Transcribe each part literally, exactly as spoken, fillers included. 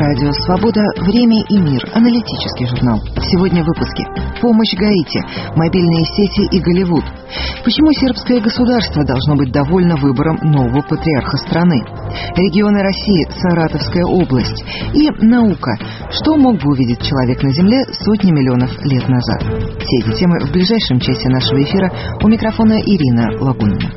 Радио «Свобода. Время и мир». Аналитический журнал. Сегодня в выпуске. Помощь Гаити, мобильные сети и Голливуд. Почему сербское государство должно быть довольно выбором нового патриарха страны? Регионы России, Саратовская область. И наука. Что мог бы увидеть человек на Земле сотни миллионов лет назад? Все эти темы в ближайшем часе нашего эфира. У микрофона Ирина Лагунина.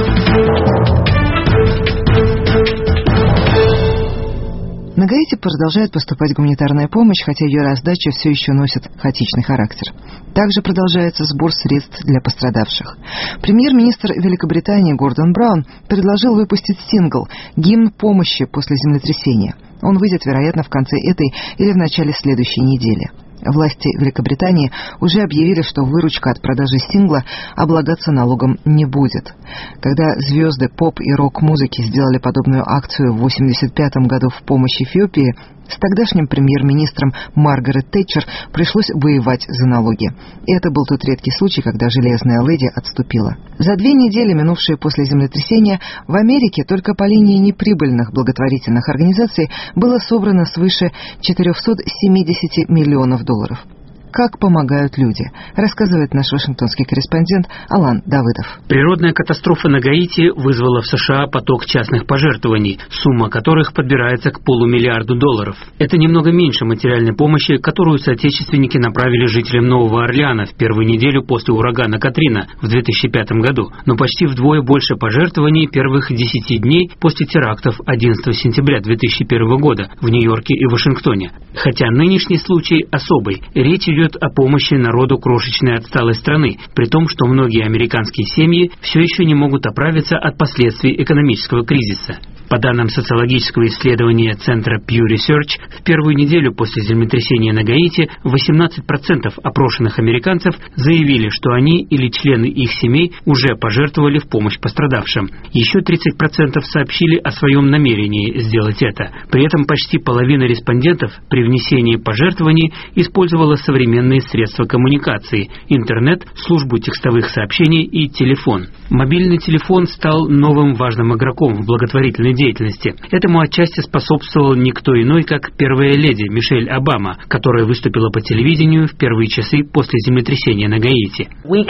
На Гаити продолжает поступать гуманитарная помощь, хотя ее раздача все еще носит хаотичный характер. Также продолжается сбор средств для пострадавших. Премьер-министр Великобритании Гордон Браун предложил выпустить сингл «Гимн помощи после землетрясения». Он выйдет, вероятно, в конце этой или в начале следующей недели. Власти Великобритании уже объявили, что выручка от продажи сингла облагаться налогом не будет. Когда звезды поп- и рок-музыки сделали подобную акцию в восемьдесят пятом году в помощь Эфиопии, с тогдашним премьер-министром Маргарет Тэтчер пришлось воевать за налоги. И это был тот редкий случай, когда железная леди отступила. За две недели, минувшие после землетрясения, в Америке только по линии неприбыльных благотворительных организаций было собрано свыше четыреста семьдесят миллионов долларов. Как помогают люди, рассказывает наш вашингтонский корреспондент Алан Давыдов. Природная катастрофа на Гаити вызвала в США поток частных пожертвований, сумма которых подбирается к полумиллиарду долларов. Это немного меньше материальной помощи, которую соотечественники направили жителям Нового Орлеана в первую неделю после урагана Катрина в две тысячи пятом году, но почти вдвое больше пожертвований первых десяти дней после терактов одиннадцатого сентября две тысячи первого года в Нью-Йорке и Вашингтоне. Хотя нынешний случай особый, речь идет о помощи народу крошечной отсталой страны, при том, что многие американские семьи все еще не могут оправиться от последствий экономического кризиса. По данным социологического исследования Центра Pew Research, в первую неделю после землетрясения на Гаити восемнадцать процентов опрошенных американцев заявили, что они или члены их семей уже пожертвовали в помощь пострадавшим. Еще тридцать процентов сообщили о своем намерении сделать это. При этом почти половина респондентов при внесении пожертвований использовала современные средства коммуникации – интернет, службу текстовых сообщений и телефон. Мобильный телефон стал новым важным игроком в благотворительной деятельности. Этому отчасти способствовал никто иной, как первая леди Мишель Обама, которая выступила по телевидению в первые часы после землетрясения на Гаити.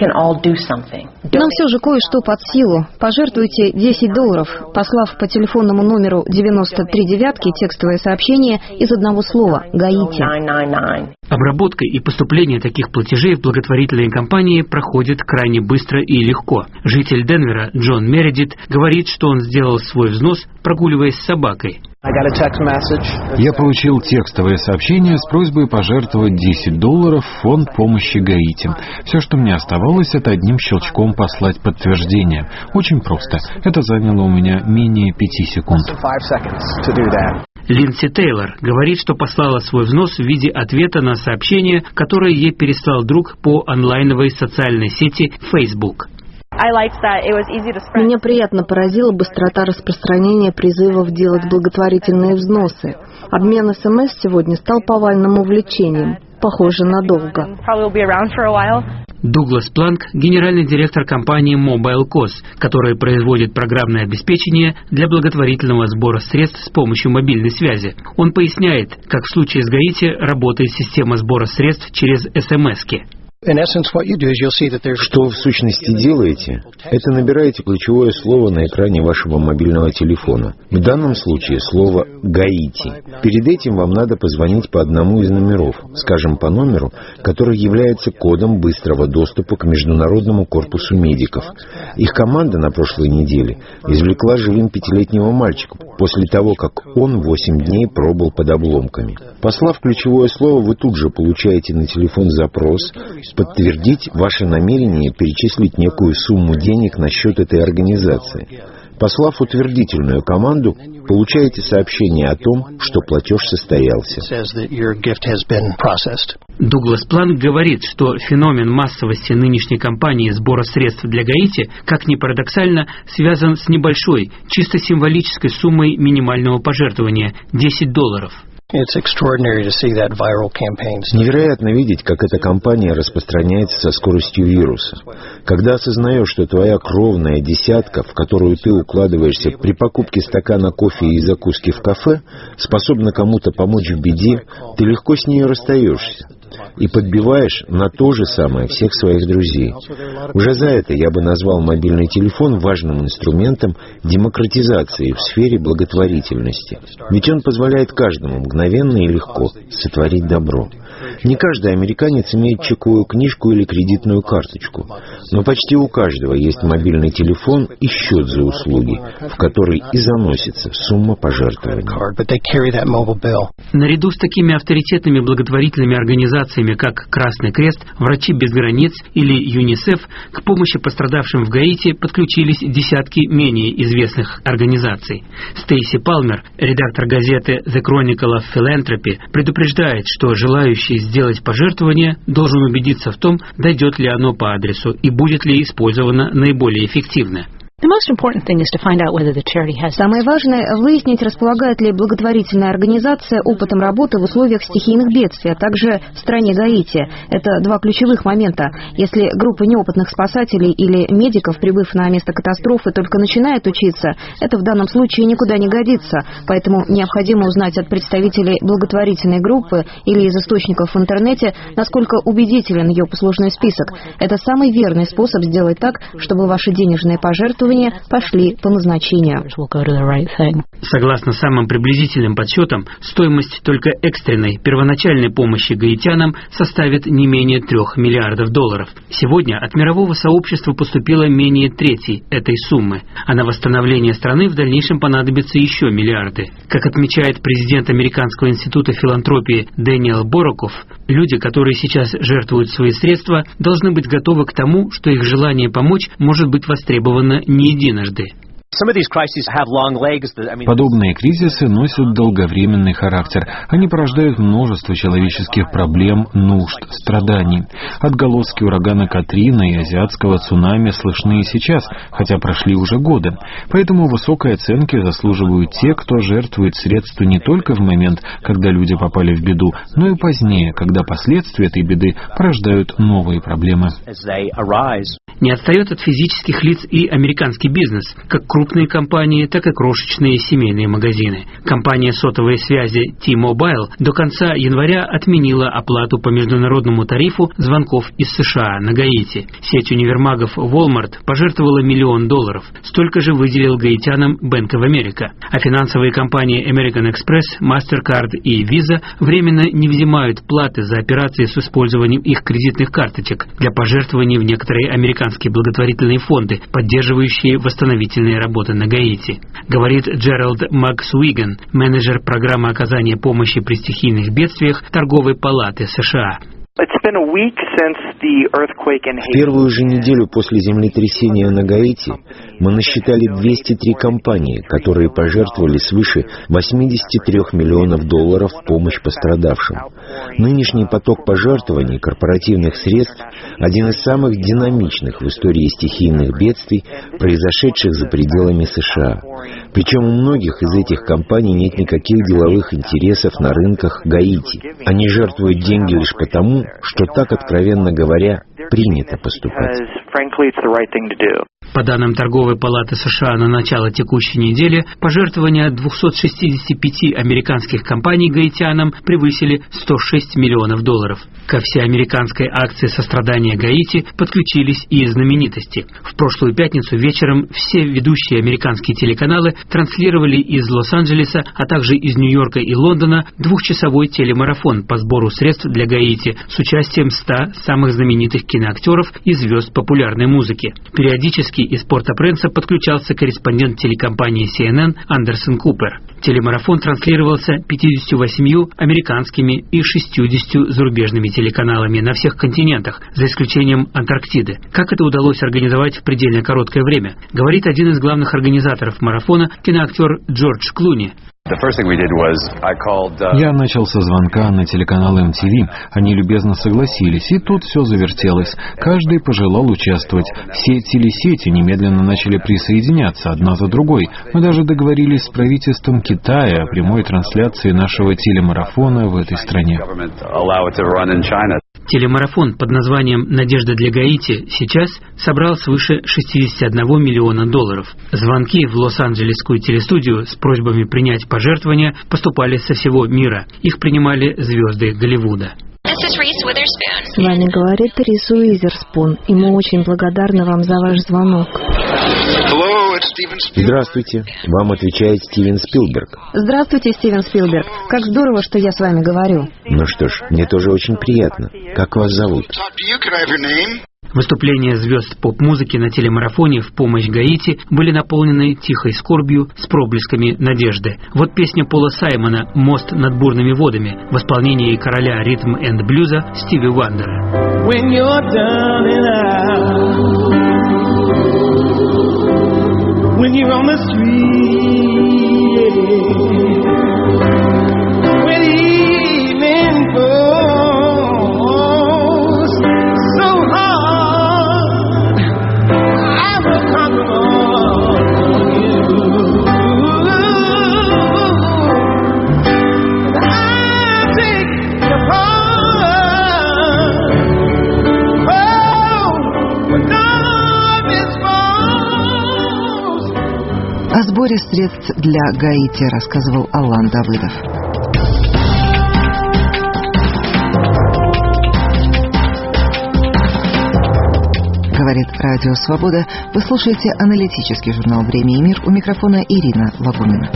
Нам все же кое-что под силу. Пожертвуйте десять долларов, послав по телефонному номеру девяносто три девятки текстовое сообщение из одного слова «Гаити». Обработка и поступление таких платежей в благотворительные компании проходит крайне быстро и легко. Житель Денвера Джон Мередит говорит, что он сделал свой взнос, прогуливаясь с собакой. Я получил текстовое сообщение с просьбой пожертвовать десять долларов в фонд помощи Гаити. Все, что мне оставалось, это одним щелчком послать подтверждение. Очень просто. Это заняло у меня менее пяти секунд. Линдси Тейлор говорит, что послала свой взнос в виде ответа на сообщение, которое ей переслал друг по онлайновой социальной сети Facebook. Меня приятно поразила быстрота распространения призывов делать благотворительные взносы. Обмен СМС сегодня стал повальным увлечением. Похоже, надолго. Дуглас Планк – генеральный директор компании MobileCause, которая производит программное обеспечение для благотворительного сбора средств с помощью мобильной связи. Он поясняет, как в случае с Гаити работает система сбора средств через СМС-ки. Что вы в сущности делаете? Это набираете ключевое слово на экране вашего мобильного телефона. В данном случае слово «Гаити». Перед этим вам надо позвонить по одному из номеров, скажем, по номеру, который является кодом быстрого доступа к Международному корпусу медиков. Их команда на прошлой неделе извлекла живым пятилетнего мальчика после того, как он восемь дней пробыл под обломками. Послав ключевое слово, вы тут же получаете на телефон запрос подтвердить ваше намерение перечислить некую сумму денег на счет этой организации. Послав утвердительную команду, получаете сообщение о том, что платеж состоялся. Дуглас Планк говорит, что феномен массовости нынешней кампании сбора средств для Гаити, как ни парадоксально, связан с небольшой, чисто символической суммой минимального пожертвования – десять долларов. Невероятно видеть, как эта кампания распространяется со скоростью вируса. Когда осознаешь, что твоя кровная десятка, в которую ты укладываешься при покупке стакана кофе и закуски в кафе, способна кому-то помочь в беде, ты легко с ней расстаешься и подбиваешь на то же самое всех своих друзей. Уже за это я бы назвал мобильный телефон важным инструментом демократизации в сфере благотворительности. Ведь он позволяет каждому мгновенно и легко сотворить добро. Не каждый американец имеет чековую книжку или кредитную карточку, но почти у каждого есть мобильный телефон и счет за услуги, в который и заносится сумма пожертвований. Наряду с такими авторитетными благотворительными организациями, как Красный Крест, Врачи без границ или ЮНИСЕФ, к помощи пострадавшим в Гаити подключились десятки менее известных организаций. Стейси Палмер, редактор газеты The Chronicle of Philanthropy, предупреждает, что желающий сделать пожертвование должен убедиться в том, дойдет ли оно по адресу и будет ли использовано наиболее эффективно. Самое важное – выяснить, располагает ли благотворительная организация опытом работы в условиях стихийных бедствий, а также в стране Гаити. Это два ключевых момента. Если группа неопытных спасателей или медиков, прибыв на место катастрофы, только начинает учиться, это в данном случае никуда не годится. Поэтому необходимо узнать от представителей благотворительной группы или из источников в интернете, насколько убедителен ее послужной список. Это самый верный способ сделать так, чтобы ваши денежные пожертвования пошли по назначению. Согласно самым приблизительным подсчетам, стоимость только экстренной первоначальной помощи гаитянам составит не менее трех миллиардов долларов. Сегодня от мирового сообщества поступило менее трети этой суммы, а на восстановление страны в дальнейшем понадобятся еще миллиарды. Как отмечает президент Американского института филантропии Дэниел Бороков, люди, которые сейчас жертвуют свои средства, должны быть готовы к тому, что их желание помочь может быть востребовано не единожды. Подобные кризисы носят долговременный характер. Они порождают множество человеческих проблем, нужд, страданий. Отголоски урагана Катрина и азиатского цунами слышны и сейчас, хотя прошли уже годы. Поэтому высокой оценки заслуживают те, кто жертвует средства не только в момент, когда люди попали в беду, но и позднее, когда последствия этой беды порождают новые проблемы. Не отстает от физических лиц и американский бизнес, как крупные компании, так и крошечные семейные магазины. Компания сотовой связи T-Mobile до конца января отменила оплату по международному тарифу звонков из США на Гаити. Сеть универмагов Walmart пожертвовала миллион долларов. Столько же выделил гаитянам Bank of America. А финансовые компании American Express, MasterCard и Visa временно не взимают платы за операции с использованием их кредитных карточек для пожертвований в некоторые американские благотворительные фонды, поддерживающие восстановительные работы на Гаити, говорит Джеральд Максуиган, менеджер программы оказания помощи при стихийных бедствиях Торговой палаты США. В первую же неделю после землетрясения на Гаити мы насчитали двести три компании, которые пожертвовали свыше восемьдесят три миллионов долларов в помощь пострадавшим. Нынешний поток пожертвований корпоративных средств – один из самых динамичных в истории стихийных бедствий, произошедших за пределами США. Причем у многих из этих компаний нет никаких деловых интересов на рынках Гаити. Они жертвуют деньги лишь потому, что так, откровенно говоря, принято поступать. По данным Торговой палаты США на начало текущей недели, пожертвования двухсот шестидесяти пяти американских компаний гаитянам превысили сто шесть миллионов долларов. Ко всеамериканской акции сострадания Гаити подключились и знаменитости. В прошлую пятницу вечером все ведущие американские телеканалы транслировали из Лос-Анджелеса, а также из Нью-Йорка и Лондона двухчасовой телемарафон по сбору средств для Гаити с участием ста самых знаменитых киноактеров и звезд популярной музыки. Периодически из Порт-о-Пренса подключался корреспондент телекомпании си эн эн Андерсон Купер. Телемарафон транслировался пятьюдесятью восемью американскими и шестьюдесятью зарубежными телеканалами на всех континентах, за исключением Антарктиды. Как это удалось организовать в предельно короткое время, говорит один из главных организаторов марафона, киноактер Джордж Клуни. Я начал со звонка на телеканал эм ти ви. Они любезно согласились, и тут все завертелось. Каждый пожелал участвовать. Все телесети немедленно начали присоединяться одна за другой. Мы даже договорились с правительством Китая о прямой трансляции нашего телемарафона в этой стране. Телемарафон под названием «Надежда для Гаити» сейчас собрал свыше шестьдесят один миллиона долларов. Звонки в Лос-Анджелесскую телестудию с просьбами принять пожертвования поступали со всего мира. Их принимали звезды Голливуда. С вами говорит Риз Уизерспун, и мы очень благодарны вам за ваш звонок. Здравствуйте. Вам отвечает Стивен Спилберг. Здравствуйте, Стивен Спилберг. Как здорово, что я с вами говорю. Ну что ж, мне тоже очень приятно. Как вас зовут? Выступления звезд поп-музыки на телемарафоне в помощь Гаити были наполнены тихой скорбью с проблесками надежды. Вот песня Пола Саймона «Мост над бурными водами» в исполнении короля ритм энд блюза Стиви Вандера. When you're on the street, when evening falls so hard, I will come on you. I'll take the part. Oh, but God is О сборе средств для Гаити рассказывал Алан Давыдов. Говорит Радио Свобода. Вы слушаете аналитический журнал «Время и мир». У микрофона Ирина Лагунина.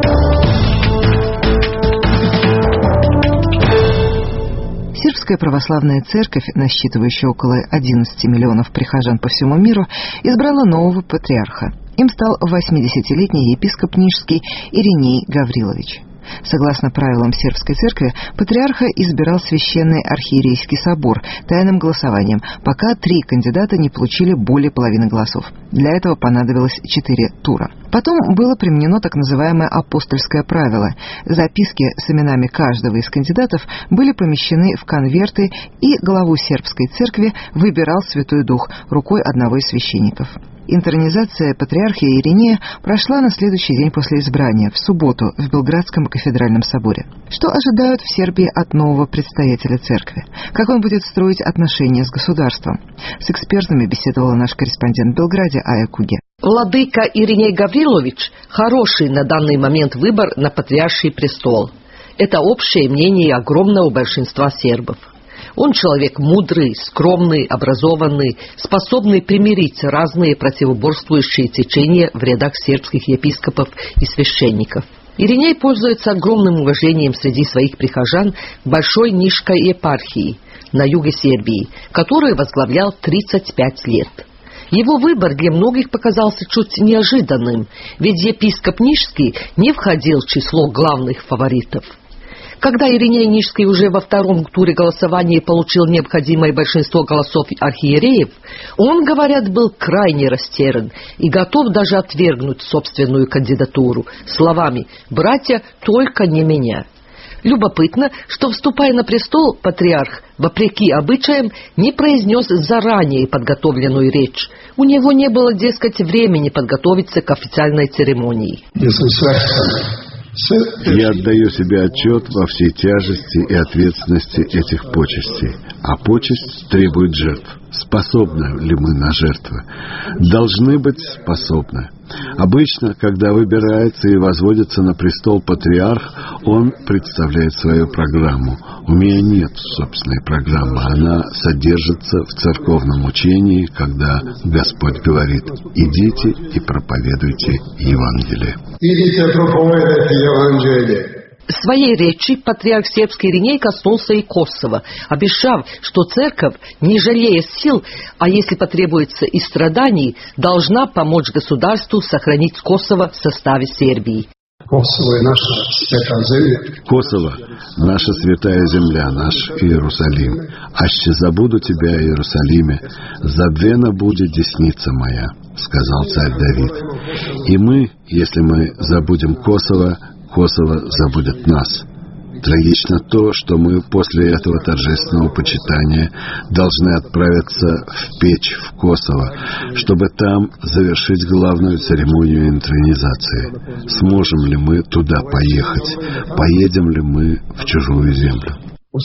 Сербская православная церковь, насчитывающая около одиннадцати миллионов прихожан по всему миру, избрала нового патриарха. Им стал восьмидесятилетний епископ Нижский Ириней Гаврилович. Согласно правилам сербской церкви, патриарха избирал Священный архиерейский собор тайным голосованием, пока три кандидата не получили более половины голосов. Для этого понадобилось четыре тура. Потом было применено так называемое апостольское правило. Записки с именами каждого из кандидатов были помещены в конверты, и главу сербской церкви выбирал Святой Дух рукой одного из священников. Интронизация патриархии Иринея прошла на следующий день после избрания, в субботу, в Белградском кафедральном соборе. Что ожидают в Сербии от нового предстоятеля церкви? Как он будет строить отношения с государством? С экспертами беседовала наш корреспондент в Белграде Ая Куге. Владыка Ириней Гаврилович – хороший на данный момент выбор на патриарший престол. Это общее мнение огромного большинства сербов. Он человек мудрый, скромный, образованный, способный примирить разные противоборствующие течения в рядах сербских епископов и священников. Ириней пользуется огромным уважением среди своих прихожан в Большой Нижской епархии на юге Сербии, которую возглавлял тридцать пять лет. Его выбор для многих показался чуть неожиданным, ведь епископ Нижский не входил в число главных фаворитов. Когда Ириней Нижский уже во втором туре голосования получил необходимое большинство голосов архиереев, он, говорят, был крайне растерян и готов даже отвергнуть собственную кандидатуру словами «братья, только не меня». Любопытно, что, вступая на престол, патриарх, вопреки обычаям, не произнес заранее подготовленную речь. У него не было, дескать, времени подготовиться к официальной церемонии. Я отдаю себе отчет во всей тяжести и ответственности этих почестей. А почесть требует жертв. Способны ли мы на жертвы? Должны быть способны. Обычно, когда выбирается и возводится на престол патриарх, он представляет свою программу. У меня нет собственной программы. Она содержится в церковном учении, когда Господь говорит: «Идите и проповедуйте Евангелие». Идите проповедуйте Евангелие. В своей речи патриарх сербский Ириней коснулся и Косово, обещав, что церковь, не жалея сил, а если потребуется и страданий, должна помочь государству сохранить Косово в составе Сербии. Косово – наша святая земля. Косово – наша святая земля, наш Иерусалим. «Аще забуду тебя, Иерусалиме, забвена будет десница моя», — сказал царь Давид. И мы, если мы забудем Косово, Косово забудет нас. Трагично то, что мы после этого торжественного почитания должны отправиться в Печь, в Косово, чтобы там завершить главную церемонию интронизации. Сможем ли мы туда поехать? Поедем ли мы в чужую землю?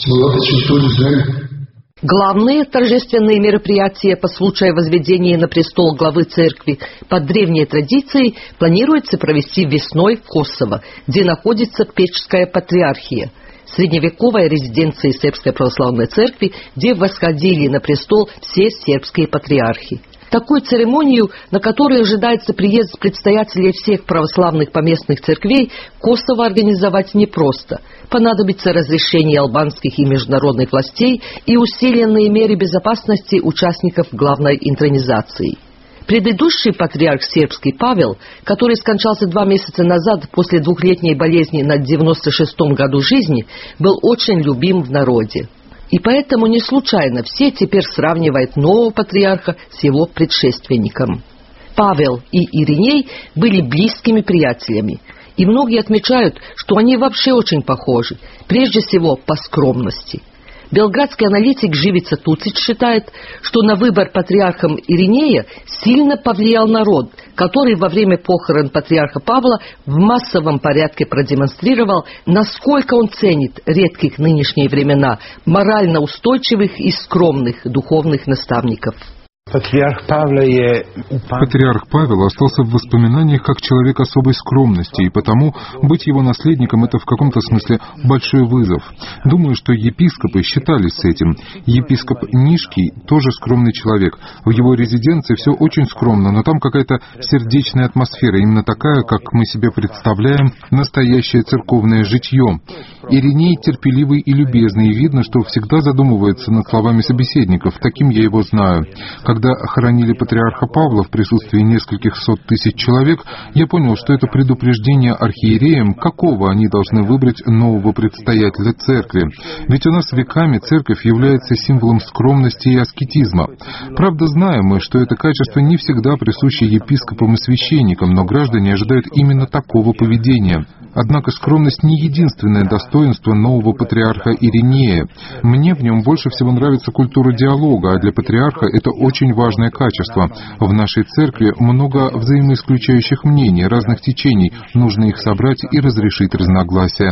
Главные торжественные мероприятия по случаю возведения на престол главы церкви по древней традиции планируется провести весной в Косово, где находится Печская патриархия, средневековая резиденция Сербской православной церкви, где восходили на престол все сербские патриархи. Такую церемонию, на которой ожидается приезд предстоятелей всех православных поместных церквей, Косово организовать непросто. Понадобится разрешение албанских и международных властей и усиленные меры безопасности участников главной интронизации. Предыдущий патриарх сербский Павел, который скончался два месяца назад после двухлетней болезни на девяносто шестом году жизни, был очень любим в народе. И поэтому не случайно все теперь сравнивают нового патриарха с его предшественником. Павел и Ириней были близкими приятелями, и многие отмечают, что они вообще очень похожи, прежде всего по скромности. Белградский аналитик Живица Туцич считает, что на выбор патриархом Иринея сильно повлиял народ, который во время похорон патриарха Павла в массовом порядке продемонстрировал, насколько он ценит редких в нынешние времена морально устойчивых и скромных духовных наставников. Патриарх Павел je... Патриарх Павел остался в воспоминаниях как человек особой скромности, и потому быть его наследником — это в каком-то смысле большой вызов. Думаю, что епископы считались с этим. Епископ Нишкий тоже скромный человек. В его резиденции все очень скромно, но там какая-то сердечная атмосфера, именно такая, как мы себе представляем настоящее церковное житье. Ириней терпеливый и любезный, и видно, что всегда задумывается над словами собеседников. Таким я его знаю. Когда хоронили патриарха Павла в присутствии нескольких сот тысяч человек, я понял, что это предупреждение архиереям, какого они должны выбрать нового предстоятеля церкви. Ведь у нас веками церковь является символом скромности и аскетизма. Правда, знаем мы, что это качество не всегда присуще епископам и священникам, но граждане ожидают именно такого поведения. Однако скромность не единственное достоинство нового патриарха Иринея. Мне в нем больше всего нравится культура диалога, а для патриарха это очень важное качество. В нашей церкви много взаимоисключающих мнений, разных течений. Нужно их собрать и разрешить разногласия.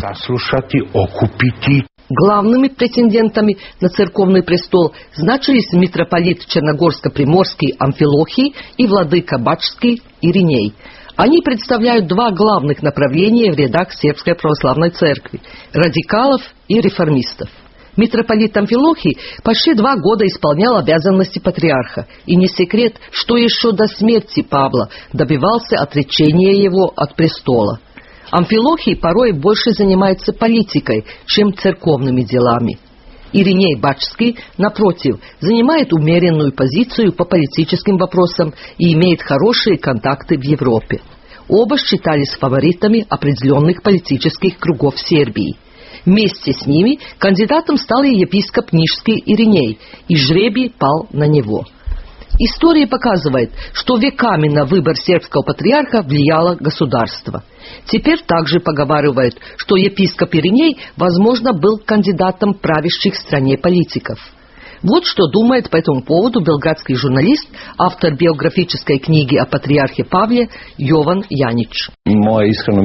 Главными претендентами на церковный престол значились митрополит Черногорско-Приморский Амфилохий и владыка Бачский Ириней. Они представляют два главных направления в рядах Сербской православной церкви – радикалов и реформистов. Митрополит Амфилохий почти два года исполнял обязанности патриарха, и не секрет, что еще до смерти Павла добивался отречения его от престола. Амфилохий порой больше занимается политикой, чем церковными делами. Ириней Бачский, напротив, занимает умеренную позицию по политическим вопросам и имеет хорошие контакты в Европе. Оба считались фаворитами определенных политических кругов Сербии. Вместе с ними кандидатом стал и епископ Нишский Ириней, и жребий пал на него. История показывает, что веками на выбор сербского патриарха влияло государство. Теперь также поговаривают, что епископ Ириней, возможно, был кандидатом правящих в стране политиков. Вот что думает по этому поводу белградский журналист, автор биографической книги о патриархе Павле Йован Янич. Я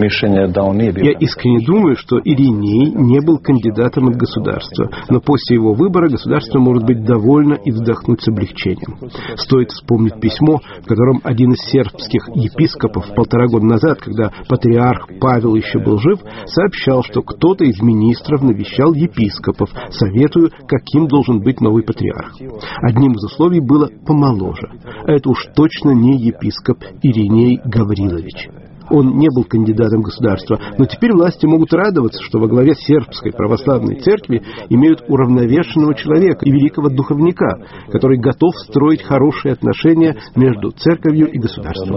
искренне думаю, что Ириней не был кандидатом от государства, но после его выбора государство может быть довольно и вздохнуть с облегчением. Стоит вспомнить письмо, в котором один из сербских епископов полтора года назад, когда патриарх Павел еще был жив, сообщал, что кто-то из министров навещал епископов, советуя, каким должен быть новый патриарх. Одним из условий было помоложе, а это уж точно не епископ Ириней Гаврилович. Он не был кандидатом государства, но теперь власти могут радоваться, что во главе сербской православной церкви имеют уравновешенного человека и великого духовника, который готов строить хорошие отношения между церковью и государством.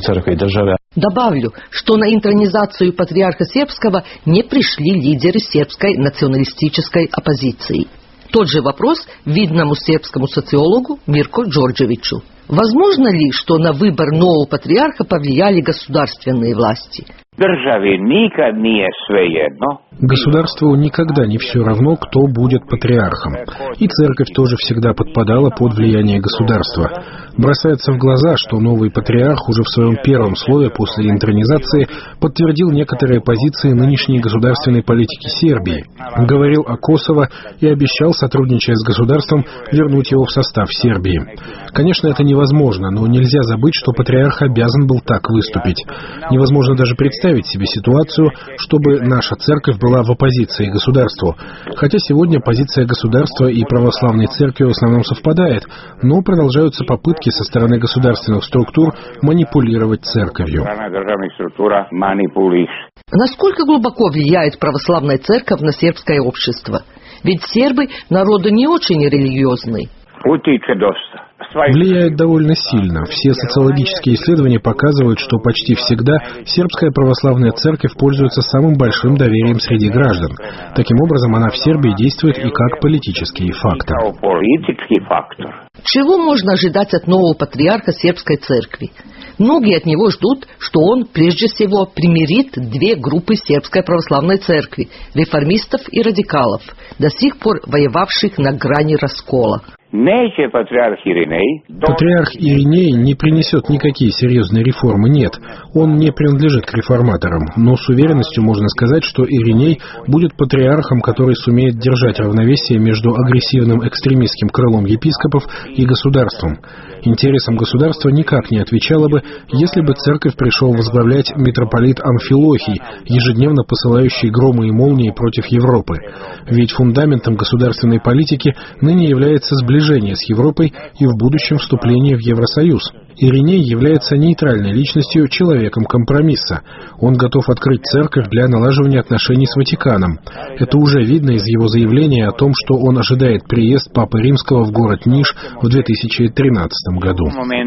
Добавлю, что на интронизацию патриарха сербского не пришли лидеры сербской националистической оппозиции. Тот же вопрос видному сербскому социологу Мирко Джорджевичу. Возможно ли, что на выбор нового патриарха повлияли государственные власти? Государству никогда не все равно, кто будет патриархом. И церковь тоже всегда подпадала под влияние государства. Бросается в глаза, что новый патриарх уже в своем первом слове после интронизации подтвердил некоторые позиции нынешней государственной политики Сербии, говорил о Косово и обещал, сотрудничая с государством, вернуть его в состав Сербии. Конечно, это невозможно, но нельзя забыть, что патриарх обязан был так выступить. Невозможно даже представить себе ситуацию, чтобы наша церковь была в оппозиции государству. Хотя сегодня позиция государства и православной церкви в основном совпадает, но продолжаются попытки со стороны государственных структур манипулировать церковью. Насколько глубоко влияет православная церковь на сербское общество? Ведь сербы – народы не очень религиозный. Влияет довольно сильно. Все социологические исследования показывают, что почти всегда сербская православная церковь пользуется самым большим доверием среди граждан. Таким образом, она в Сербии действует и как политический фактор. Чего можно ожидать от нового патриарха сербской церкви? Многие от него ждут, что он прежде всего примирит две группы сербской православной церкви – реформистов и радикалов, до сих пор воевавших на грани раскола. Патриарх Ириней не принесет никакие серьезные реформы, нет. Он не принадлежит к реформаторам, но с уверенностью можно сказать, что Ириней будет патриархом, который сумеет держать равновесие между агрессивным экстремистским крылом епископов и государством. Интересам государства никак не отвечало бы, если бы церковь пришел возглавлять митрополит Амфилохий, ежедневно посылающий громы и молнии против Европы. Ведь фундаментом государственной политики ныне является сближение с Европой и в будущем вступление в Евросоюз. Ириней является нейтральной личностью, человеком компромисса. Он готов открыть церковь для налаживания отношений с Ватиканом. Это уже видно из его заявления о том, что он ожидает приезд Папы Римского в город Ниш в две тысячи тринадцатом году.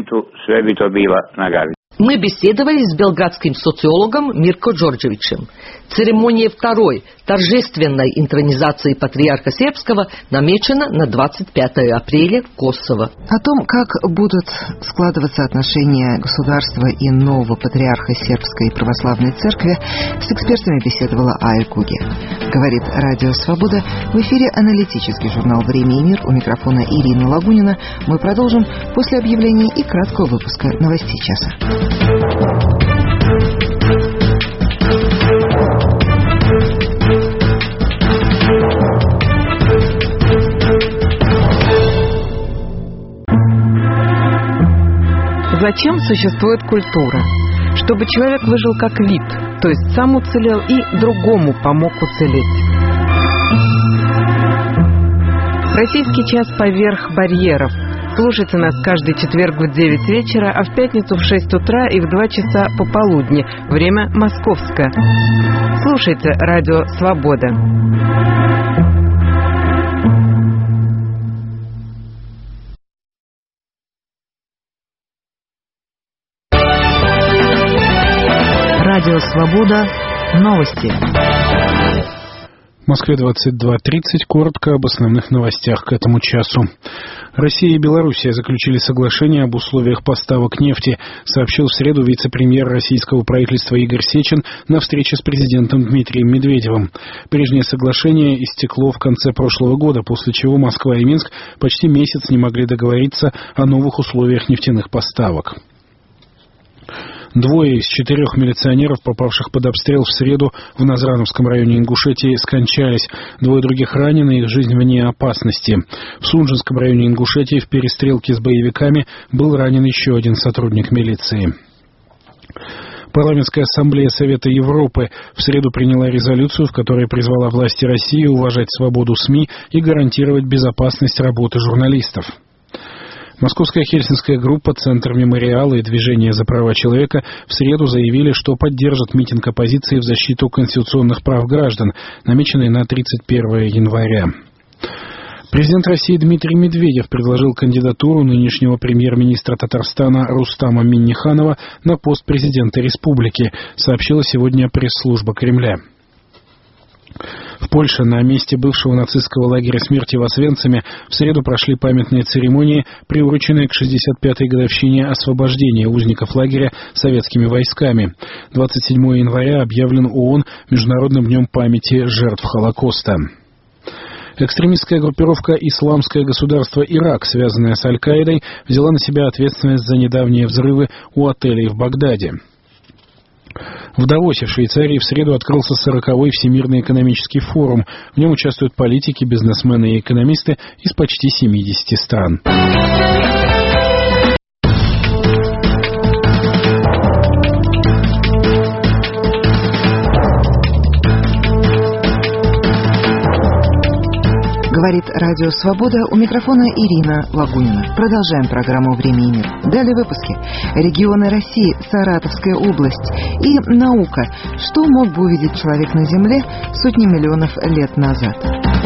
Мы беседовали с белградским социологом Мирко Джорджевичем. Церемония второй торжественной интронизации патриарха сербского намечена на двадцать пятое апреля в Косово. О том, как будут складываться отношения государства и нового патриарха сербской православной церкви, с экспертами беседовала Ая Куги. Говорит Радио Свобода. В эфире аналитический журнал «Время и мир». У микрофона Ирина Лагунина. Мы продолжим после объявления и краткого выпуска новостей часа. Зачем существует культура? Чтобы человек выжил как вид, то есть сам уцелел и другому помог уцелеть. Российский час поверх барьеров. Слушайте нас каждый четверг в девять вечера, а в пятницу в шесть утра и в два часа пополудни. Время московское. Слушайте Радио Свобода. Радио Свобода. Новости. В Москве двадцать два тридцать. Коротко об основных новостях к этому часу. Россия и Белоруссия заключили соглашение об условиях поставок нефти, сообщил в среду вице-премьер российского правительства Игорь Сечин на встрече с президентом Дмитрием Медведевым. Прежнее соглашение истекло в конце прошлого года, после чего Москва и Минск почти месяц не могли договориться о новых условиях нефтяных поставок. Двое из четырех милиционеров, попавших под обстрел в среду в Назрановском районе Ингушетии, скончались. Двое других ранены, их жизнь вне опасности. В Сунжинском районе Ингушетии в перестрелке с боевиками был ранен еще один сотрудник милиции. Парламентская ассамблея Совета Европы в среду приняла резолюцию, в которой призвала власти России уважать свободу СМИ и гарантировать безопасность работы журналистов. Московская хельсинская группа, Центр Мемориала и Движение за права человека в среду заявили, что поддержат митинг оппозиции в защиту конституционных прав граждан, намеченный на тридцать первое января. Президент России Дмитрий Медведев предложил кандидатуру нынешнего премьер-министра Татарстана Рустама Минниханова на пост президента республики, сообщила сегодня пресс-служба Кремля. В Польше на месте бывшего нацистского лагеря смерти в Освенциме в среду прошли памятные церемонии, приуроченные к шестьдесят пятой годовщине освобождения узников лагеря советскими войсками. двадцать седьмого января объявлен ООН Международным днем памяти жертв Холокоста. Экстремистская группировка «Исламское государство Ирак», связанная с Аль-Каидой, взяла на себя ответственность за недавние взрывы у отелей в Багдаде. В Давосе, в Швейцарии, в среду открылся сороковой Всемирный экономический форум. В нем участвуют политики, бизнесмены и экономисты из почти семидесяти стран. Говорит Радио Свобода, у микрофона Ирина Лагунина. Продолжаем программу «Время и мир». Далее выпуски. Регионы России, Саратовская область и наука. Что мог бы увидеть человек на Земле сотни миллионов лет назад?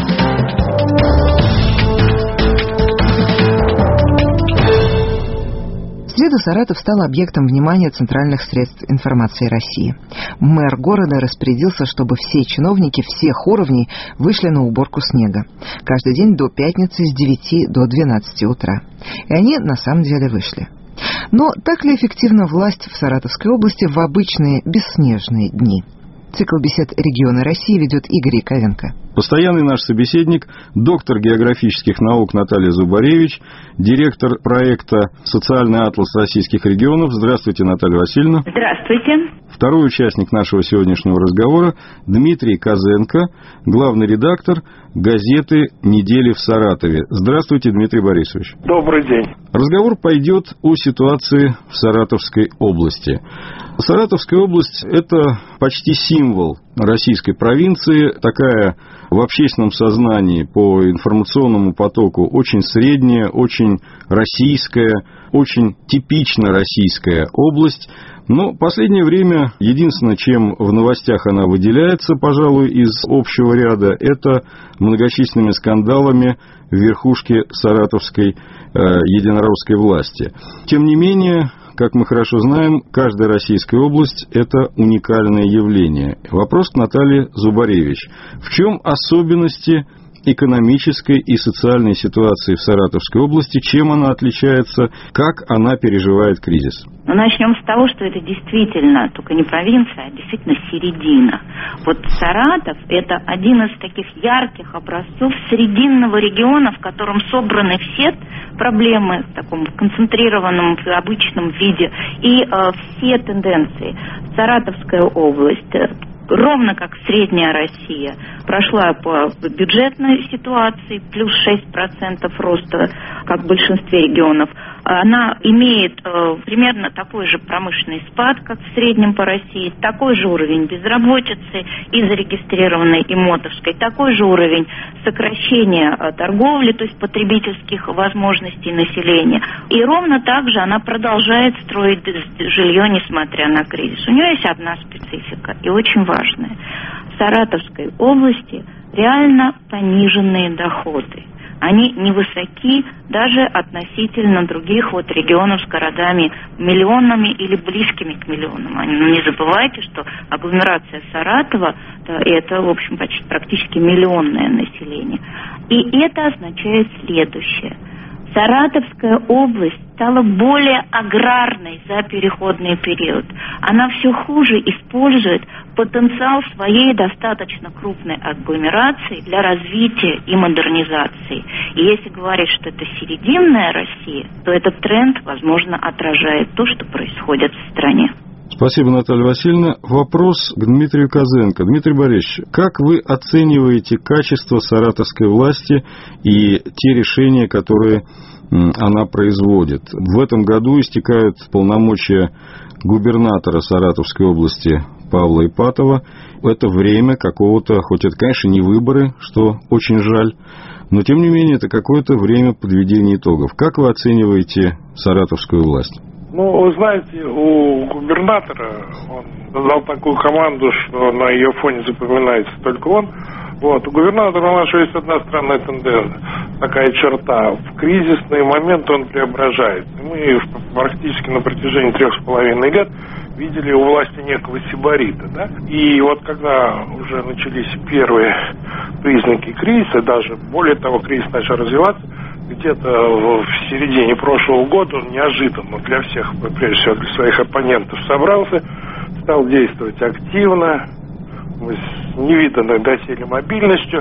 В среду Саратов стал объектом внимания центральных средств информации России. Мэр города распорядился, чтобы все чиновники всех уровней вышли на уборку снега. Каждый день до пятницы с девяти до двенадцати утра. И они на самом деле вышли. Но так ли эффективна власть в Саратовской области в обычные бесснежные дни? Цикл бесед «Регионы России» ведет Игорь Яковенко. Постоянный наш собеседник, доктор географических наук Наталья Зубаревич, директор проекта «Социальный атлас российских регионов». Здравствуйте, Наталья Васильевна. Здравствуйте. Второй участник нашего сегодняшнего разговора Дмитрий Козенко, главный редактор газеты «Недели в Саратове». Здравствуйте, Дмитрий Борисович. Добрый день. Разговор пойдет о ситуации в Саратовской области. Саратовская область – это почти символ российской провинции, такая в общественном сознании по информационному потоку очень средняя, очень российская, очень типично российская область. Но в последнее время единственное, чем в новостях она выделяется, пожалуй, из общего ряда, это многочисленными скандалами в верхушке саратовской э, единоросской власти. Тем не менее, как мы хорошо знаем, каждая российская область – это уникальное явление. Вопрос к Наталье Зубаревич. В чем особенности экономической и социальной ситуации в Саратовской области, чем она отличается, как она переживает кризис? Ну, начнем с того, что это действительно только не провинция, а действительно середина. Вот Саратов – это один из таких ярких образцов срединного региона, в котором собраны все проблемы в таком концентрированном, в обычном виде и э, все тенденции. Саратовская область, ровно как средняя Россия, прошла по бюджетной ситуации, плюс шесть процентов роста, как в большинстве регионов. Она имеет э, примерно такой же промышленный спад, как в среднем по России, такой же уровень безработицы и зарегистрированной, и мотовской, такой же уровень сокращения э, торговли, то есть потребительских возможностей населения. И ровно так же она продолжает строить жилье, несмотря на кризис. У нее есть одна специфика, и очень важная. В Саратовской области реально пониженные доходы. Они невысоки даже относительно других вот регионов с городами миллионами или близкими к миллионам. Ну, не забывайте, что агломерация Саратова – это, в общем, почти, практически миллионное население. И это означает следующее. Саратовская область стала более аграрной за переходный период. Она все хуже использует потенциал своей достаточно крупной агломерации для развития и модернизации. И если говорить, что это серединная Россия, то этот тренд, возможно, отражает то, что происходит в стране. Спасибо, Наталья Васильевна. Вопрос к Дмитрию Козенко. Дмитрий Борисович, как вы оцениваете качество саратовской власти и те решения, которые она производит? В этом году истекают полномочия губернатора Саратовской области Павла Ипатова. Это время какого-то, хоть это, конечно, не выборы, что очень жаль, но, тем не менее, это какое-то время подведения итогов. Как вы оцениваете саратовскую власть? Ну, вы знаете, у губернатора он дал такую команду, что на ее фоне запоминается только он. Вот. У губернатора нашего есть одна странная тенденция, такая черта. В кризисный момент он преображается. Мы практически на протяжении трех с половиной лет видели у власти некого сибарита, да? И вот когда уже начались первые признаки кризиса, даже более того, кризис начал развиваться, где-то в середине прошлого года он неожиданно для всех, прежде всего для своих оппонентов, собрался, стал действовать активно, с невиданной доселе мобильностью,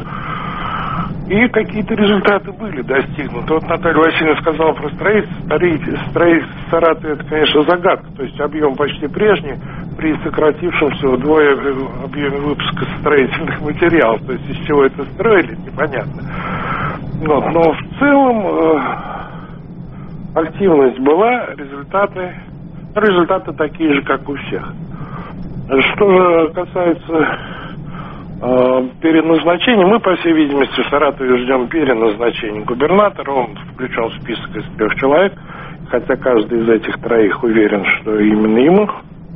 и какие-то результаты были достигнуты. Вот Наталья Васильевна сказала про строительство. Строительство Саратова — это, конечно, загадка. То есть объем почти прежний при сократившемся вдвое объеме выпуска строительных материалов. То есть из чего это строили, непонятно. Вот. Но в целом э, активность была, результаты, результаты такие же, как у всех. Что же касается переназначение. Мы, по всей видимости, в Саратове ждем переназначения губернатора. Он включал в список из трех человек, хотя каждый из этих троих уверен, что именно ему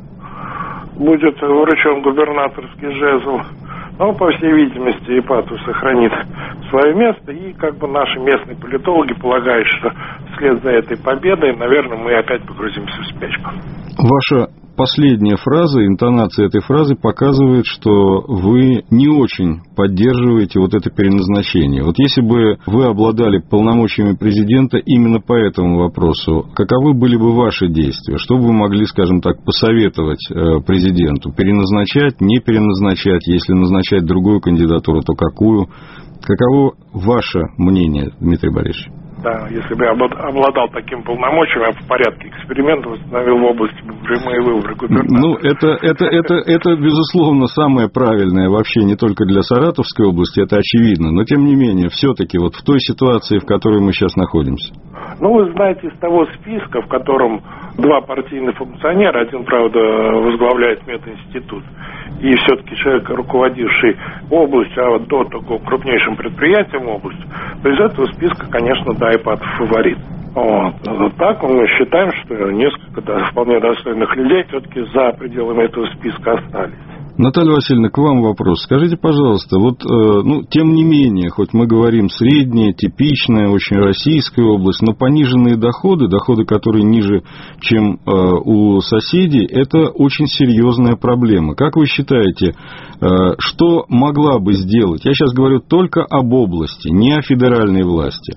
будет вручен губернаторский жезл. Но, по всей видимости, Ипатов сохранит свое место, и как бы наши местные политологи полагают, что вслед за этой победой, наверное, мы опять погрузимся в спячку. Ваша последняя фраза, интонация этой фразы показывает, что вы не очень поддерживаете вот это переназначение. Вот если бы вы обладали полномочиями президента именно по этому вопросу, каковы были бы ваши действия? Что бы вы могли, скажем так, посоветовать президенту? Переназначать, не переназначать? Если назначать другую кандидатуру, то какую? Каково ваше мнение, Дмитрий Борисович? Да, если бы я обладал таким полномочием, я в порядке эксперимента восстановил в области прямые выборы губернатора. Ну, это, это, это, это, безусловно, самое правильное вообще не только для Саратовской области, это очевидно. Но, тем не менее, все-таки вот в той ситуации, в которой мы сейчас находимся. Ну, вы знаете, из того списка, в котором два партийных функционера, один, правда, возглавляет мединститут, и все-таки человек, руководивший областью, а вот до того крупнейшим предприятием области, то из этого списка, конечно, да, Ипатов фаворит. Вот. Вот так мы считаем, что несколько да, вполне достойных людей все-таки за пределами этого списка остались. Наталья Васильевна, к вам вопрос. Скажите, пожалуйста, вот, э, ну, тем не менее, хоть мы говорим средняя, типичная, очень российская область, но пониженные доходы, доходы, которые ниже, чем э, у соседей, это очень серьезная проблема. Как вы считаете, э, что могла бы сделать, я сейчас говорю только об области, не о федеральной власти,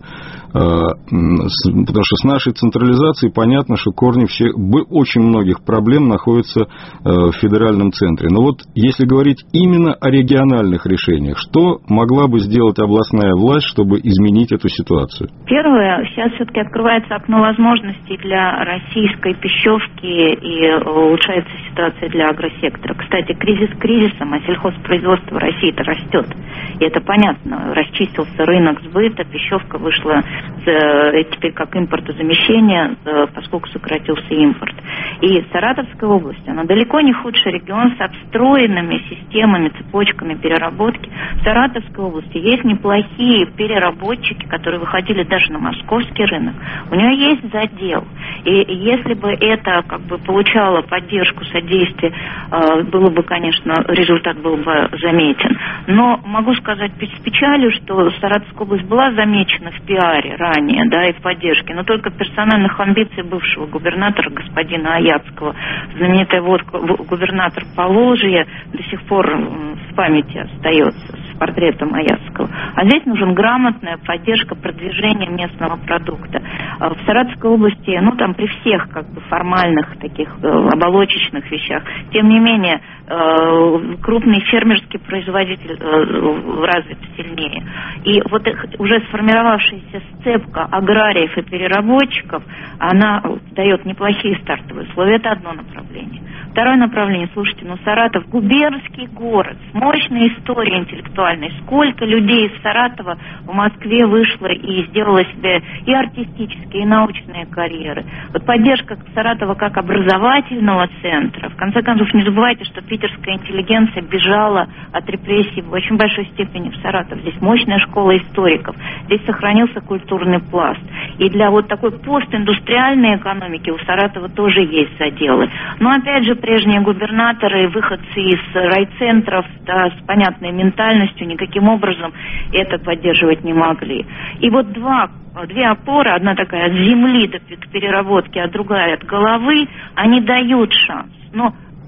потому что с нашей централизацией понятно, что корни все, очень многих проблем находятся в федеральном центре. Но вот если говорить именно о региональных решениях, что могла бы сделать областная власть, чтобы изменить эту ситуацию? Первое, сейчас все-таки открывается окно возможностей для российской пищевки и улучшается ситуация для агросектора. Кстати, кризис кризисом, а сельхозпроизводство в России-то растет. И это понятно. Расчистился рынок сбыта, пищевка вышла теперь как импортозамещение, поскольку сократился импорт. И Саратовская область, она далеко не худший регион с обстроенными системами, цепочками переработки. В Саратовской области есть неплохие переработчики, которые выходили даже на московский рынок. У нее есть задел. И если бы это как бы получало поддержку, содействие, было бы, конечно, результат был бы заметен. Но могу сказать с печалью, что Саратовская область была замечена в пиаре ранее, да, и в поддержке, но только персональных амбиций бывшего губернатора господина Аяцкого. Знаменитая водка губернатор Положья до сих пор в памяти остается с портретом Аяцкого. А здесь нужен грамотная поддержка продвижения местного продукта. В Саратовской области, ну там при всех как бы формальных таких оболочечных вещах, тем не менее крупный фермерский производитель развит сильнее. И вот уже сформировавшаяся сцепка аграриев и переработчиков, она дает неплохие стартовые условия. Это одно направление. Второе направление, слушайте, ну Саратов губернский город с мощной историей интеллектуальной. Сколько людей из Саратова в Москве вышло и сделало себе и артистические, и научные карьеры. Вот поддержка Саратова как образовательного центра. В конце концов, не забывайте, что питерская интеллигенция бежала от репрессий в очень большой степени в Саратов. Здесь мощная школа историков. Здесь сохранился культурный пласт. И для вот такой постиндустриальной экономики у Саратова тоже есть заделы. Но опять же, прежние губернаторы, выходцы из райцентров, да, с понятной ментальностью никаким образом это поддерживать не могли. И вот два, две опоры, одна такая от земли к переработке, а другая от головы, они дают шанс. Но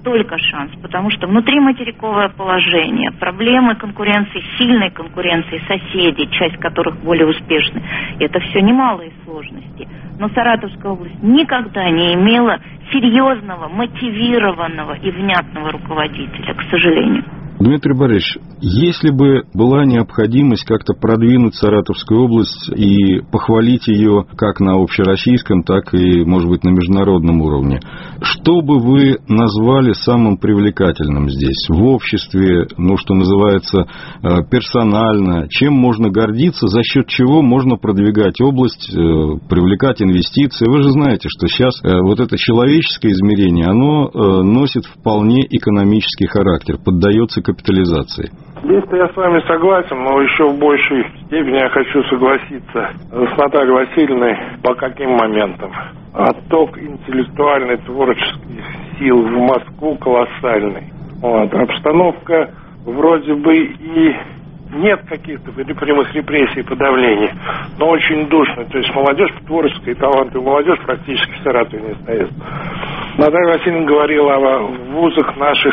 только шанс, потому что внутриматериковое положение, проблемы конкуренции, сильной конкуренции соседей, часть которых более успешны, это все немалые сложности. Но Саратовская область никогда не имела серьезного, мотивированного и внятного руководителя, к сожалению. Дмитрий Борисович, если бы была необходимость как-то продвинуть Саратовскую область и похвалить ее как на общероссийском, так и, может быть, на международном уровне, что бы вы назвали самым привлекательным здесь, в обществе, ну, что называется, персонально, чем можно гордиться, за счет чего можно продвигать область, привлекать инвестиции? Вы же знаете, что сейчас вот это человеческое измерение, оно носит вполне экономический характер, поддается капитализации. Здесь-то я с вами согласен, но еще в большей степени я хочу согласиться с Натальей Васильевной по каким моментам. Отток интеллектуальных творческих сил в Москву колоссальный. Вот. Обстановка вроде бы и нет каких-то прямых репрессий и подавлений, но очень душно. То есть молодежь творческая и талантливая молодежь практически в Саратове не стоит. Наталья Васильевна говорила о вузах наших,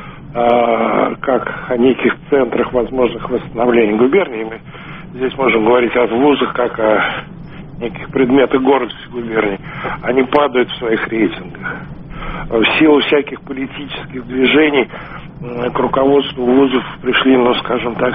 как о неких центрах возможных восстановлений губернии. Мы здесь можем говорить о вузах как о неких предметах гордости губернии. Они падают в своих рейтингах. В силу всяких политических движений к руководству вузов пришли, ну, скажем так,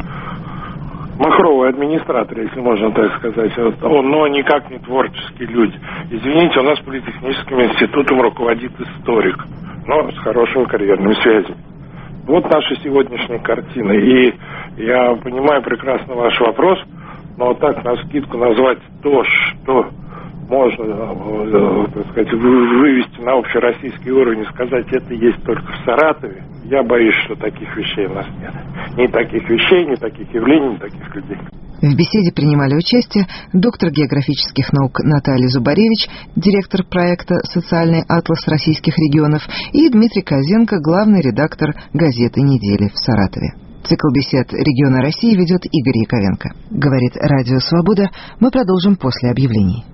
махровые администраторы, если можно так сказать, но никак не творческие люди. Извините, у нас политехническим институтом руководит историк, но с хорошими карьерными связями. Вот наша сегодняшняя картина. И я понимаю прекрасно ваш вопрос, но вот так навскидку назвать то, что можно, так сказать, вывести на общероссийский уровень и сказать, это есть только в Саратове, я боюсь, что таких вещей у нас нет. Ни таких вещей, ни таких явлений, ни таких людей. В беседе принимали участие доктор географических наук Наталья Зубаревич, директор проекта «Социальный атлас российских регионов», и Дмитрий Козенко, главный редактор газеты «Недели» в Саратове. Цикл бесед «Регионы России» ведет Игорь Яковенко. Говорит Радио Свобода. Мы продолжим после объявлений.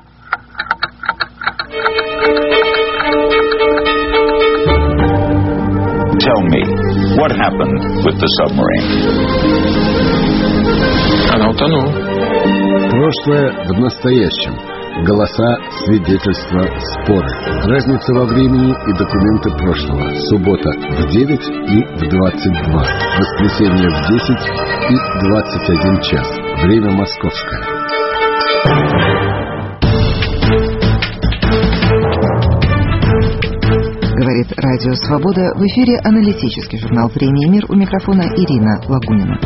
Tell me, what happened with the submarine? Она утонула. Прошлое в настоящем. Голоса, свидетельства, споры. Разница во времени и документы прошлого. Суббота в девять и в двадцать два. Воскресенье в десять и двадцать один час. Время московское. Говорит Радио Свобода. В эфире аналитический журнал «Время и мир». У микрофона Ирина Лагунина.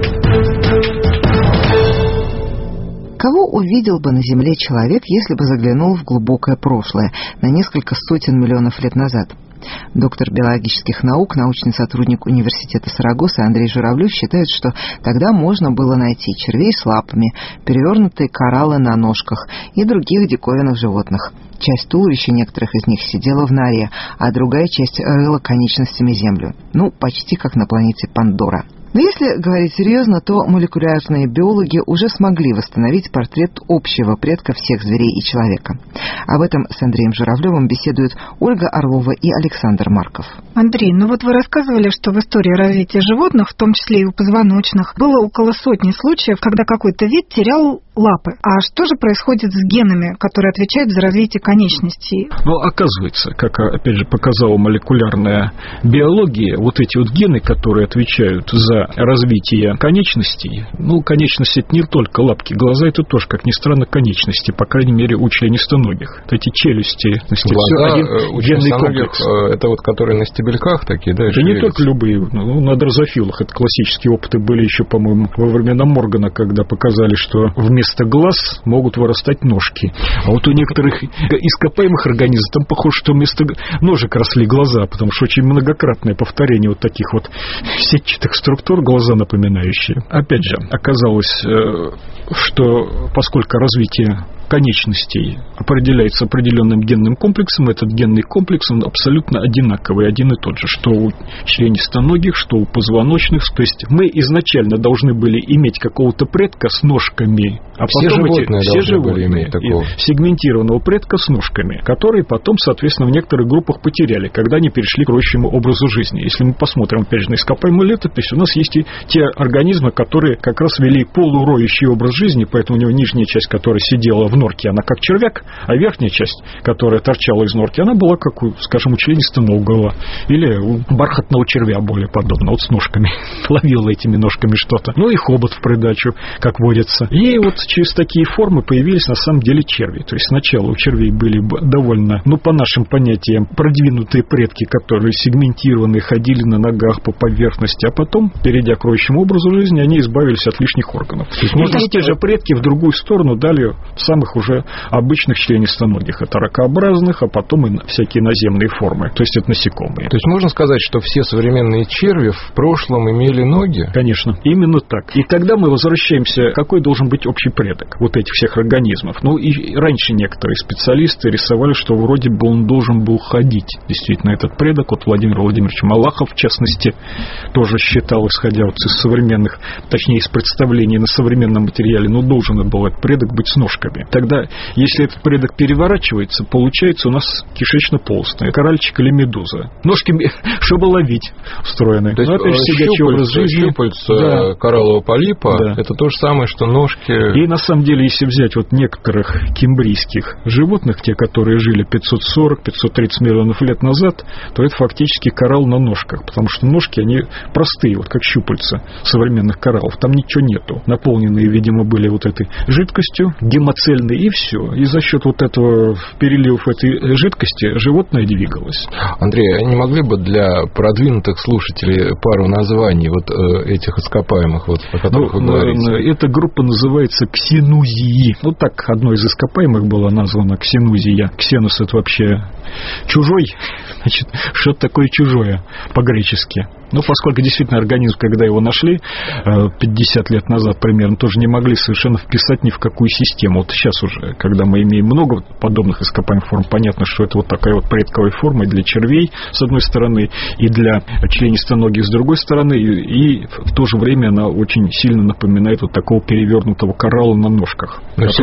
Кого увидел бы на Земле человек, если бы заглянул в глубокое прошлое, на несколько сотен миллионов лет назад? Доктор биологических наук, научный сотрудник университета Сарагосы Андрей Журавлев считает, что тогда можно было найти червей с лапами, перевернутые кораллы на ножках и других диковинных животных. Часть туловища некоторых из них сидела в норе, а другая часть рыла конечностями землю. Ну, почти как на планете Пандора. Но если говорить серьезно, то молекулярные биологи уже смогли восстановить портрет общего предка всех зверей и человека. Об этом с Андреем Журавлевым беседуют Ольга Орлова и Александр Марков. Андрей, ну вот вы рассказывали, что в истории развития животных, в том числе и у позвоночных, было около сотни случаев, когда какой-то вид терял лапы. А что же происходит с генами, которые отвечают за развитие конечностей? Ну, оказывается, как, опять же, показала молекулярная биология, вот эти вот гены, которые отвечают за развитие конечностей, ну, конечности это не только лапки, глаза это тоже, как ни странно, конечности, по крайней мере, у членистоногих. Вот эти челюсти, глаза, один у генный комплекс. Это вот которые на стебельках такие, да? Это не только любые, ну, на дрозофилах, это классические опыты были еще, по-моему, во времена Моргана, когда показали, что вместо глаз могут вырастать ножки. А вот у некоторых ископаемых организмов там похоже, что вместо ножек росли глаза, потому что очень многократное повторение вот таких вот сетчатых структур, глаза напоминающие. Опять же, оказалось, что поскольку развитие конечностей определяется определенным генным комплексом. Этот генный комплекс, он абсолютно одинаковый, один и тот же, что у членистоногих, что у позвоночных. То есть мы изначально должны были иметь какого-то предка с ножками, а все потом животные эти, все животные иметь такого сегментированного предка с ножками, которые потом, соответственно, в некоторых группах потеряли, когда они перешли к рощему образу жизни. Если мы посмотрим, опять же, на ископаемую летопись, у нас есть и те организмы, которые как раз вели полуроющий образ жизни, поэтому у него нижняя часть, которая сидела в норке, она как червяк, а верхняя часть, которая торчала из норки, она была как у, скажем, у членистоногого или у бархатного червя более подобно, вот с ножками, ловил этими ножками что-то. Ну и хобот в придачу, как водится. И вот через такие формы появились на самом деле черви. То есть сначала у червей были довольно, ну по нашим понятиям, продвинутые предки, которые сегментированные, ходили на ногах по поверхности, а потом, перейдя к роющему образу жизни, они избавились от лишних органов. То есть можно те же предки в другую сторону дали самых уже обычных членистоногих. Это ракообразных, а потом и всякие наземные формы. То есть это насекомые. То есть можно сказать, что все современные черви в прошлом имели ноги? Конечно, именно так. И тогда мы возвращаемся, какой должен быть общий предок вот этих всех организмов. Ну и раньше некоторые специалисты рисовали, что вроде бы он должен был ходить. Действительно, этот предок, вот Владимир Владимирович Малахов, в частности, тоже считал, исходя вот из современных, точнее, из представлений на современном материале, ну, должен был этот предок быть с ножками. Тогда, если этот предок переворачивается, получается у нас кишечно-полостная, коральчик или медуза. Ножки, чтобы ловить, устроены. То есть, ну, опять же, сидячий образ жизни. Щупальца да. кораллового полипа, да. это то же самое, что ножки. И на самом деле, если взять вот некоторых кембрийских животных, те, которые жили пятьсот сорок - пятьсот тридцать миллионов лет назад, то это фактически коралл на ножках, потому что ножки, они простые, вот как щупальца современных кораллов, там ничего нету. Наполненные, видимо, были вот этой жидкостью, гемоцельной, и все. И за счет вот этого переливов этой жидкости животное двигалось. Андрей, а не могли бы для продвинутых слушателей пару названий вот э, этих ископаемых, вот, о которых ну, вы говорите? Эта группа называется ксенузии. Ну, так, одно из ископаемых было названо ксенузия. Ксенус — это вообще чужой. Значит, что-то такое чужое по-гречески. Ну, поскольку действительно организм, когда его нашли пятьдесят лет назад примерно, тоже не могли совершенно вписать ни в какую систему. Вот сейчас уже, когда мы имеем много подобных ископаемых форм, понятно, что это вот такая вот предковая форма и для червей, с одной стороны, и для членистоногих, с другой стороны, и, и в то же время она очень сильно напоминает вот такого перевернутого коралла на ножках.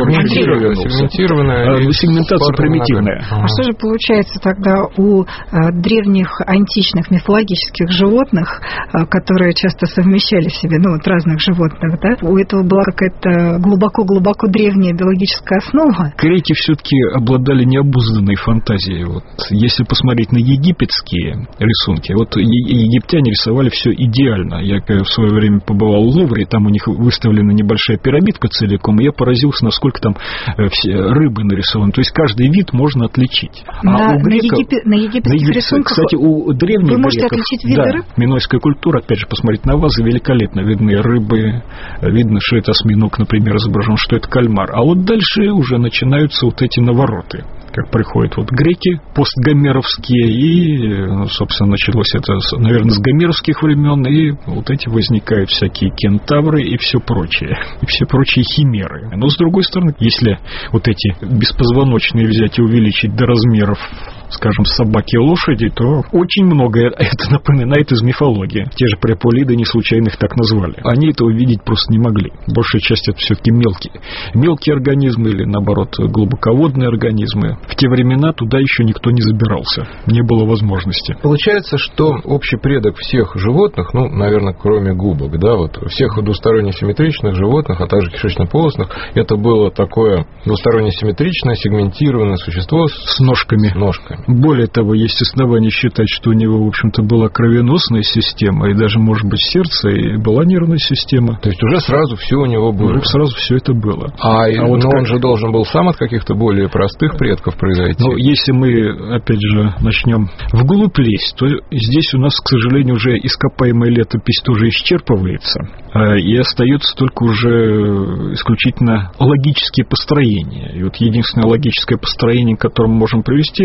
Сегментированная. Сегментация примитивная. А что же получается тогда у древних античных мифологических животных, которые часто совмещали в себе, ну, вот разных животных, да? У этого была какая-то глубоко-глубоко древняя биологическая основа. Греки все-таки обладали необузданной фантазией. Вот, если посмотреть на египетские рисунки, вот египтяне рисовали все идеально. Я в свое время побывал в Лувре, там у них выставлена небольшая пирамидка целиком, и я поразился, насколько там все рыбы нарисованы. То есть каждый вид можно отличить. На, а у греков, на, египет, на египетских на египет, рисунках кстати, у древних вы можете греков, отличить виды да, рыб? Минойская культура, опять же, посмотреть на вазы великолепно. Видны рыбы, видно, что это осьминог, например, изображен, что это кальмар. А вот дальше уже начинаются вот эти навороты, как приходят вот греки постгомеровские, и, ну, собственно, началось это, наверное, с гомеровских времен, и вот эти возникают всякие кентавры и все прочее, и все прочие химеры. Но, с другой стороны, если вот эти беспозвоночные взять и увеличить до размеров, скажем, собаки и лошади, то очень многое это напоминает из мифологии. Те же преполиды не случайно их так назвали. Они этого видеть просто не могли. Большая часть это все-таки мелкие. Мелкие организмы или, наоборот, глубоководные организмы. В те времена туда еще никто не забирался. Не было возможности. Получается, что общий предок всех животных, ну, наверное, кроме губок, да, вот всех двусторонне симметричных животных, а также кишечно-полостных, это было такое двусторонне симметричное, сегментированное существо с ножками. С ножками. Более того, есть основания считать, что у него, в общем-то, была кровеносная система, и даже, может быть, сердце, и была нервная система. То есть уже сразу все у него было? Уже сразу все это было. А, а вот но как... он же должен был сам от каких-то более простых предков произойти? Ну, если мы, опять же, начнем вглубь лезть, то здесь у нас, к сожалению, уже ископаемая летопись тоже исчерпывается, и остается только уже исключительно логические построения. И вот единственное логическое построение, которое мы можем привести, это